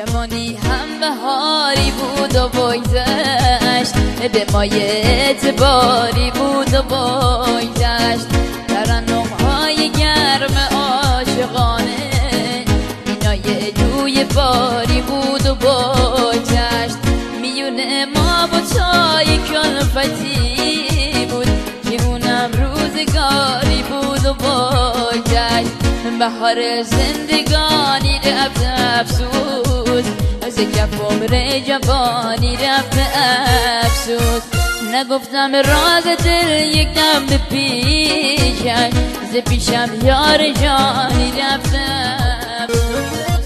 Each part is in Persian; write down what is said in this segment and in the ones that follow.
جوانی هم بهاری بود و بگذشت، به مای اعتباری بود و بگذشت. ترنم‌های گرم عاشقانه اینا یه جوی باری بود و بگذشت. میونه ما با چای کلفتی بود که اونم روزگاری بود و بگذشت. بهار زندگانی رفت افسوس، از کف عمر جوانی رفت افسوس. نگفتم راز دل یک دم به پیشم، ز پیشم یار جانی رفت افسوس.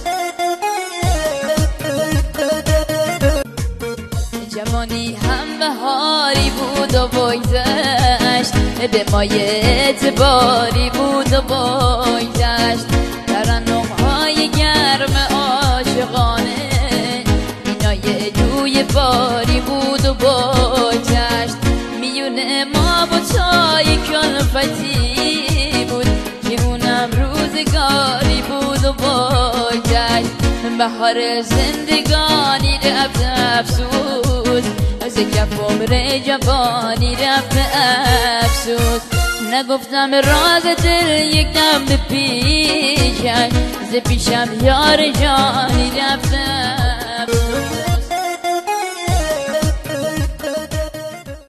جوانی هم بهاری بود و بگذشت، به مای اعتباری بود و بگذشت. ترنم‌های گرم عاشقانه اینا یه جوی باری بود و بگذشت. میونه ما با چای کلفتی بود که اونم روزگاری بود و بگذشت. بهار زندگانی رفت افسوس، از کف عمر جوانی رفت افسوس. نگفتم راز دل یک دم به پیشم، ز پیشم یار جانی رفت.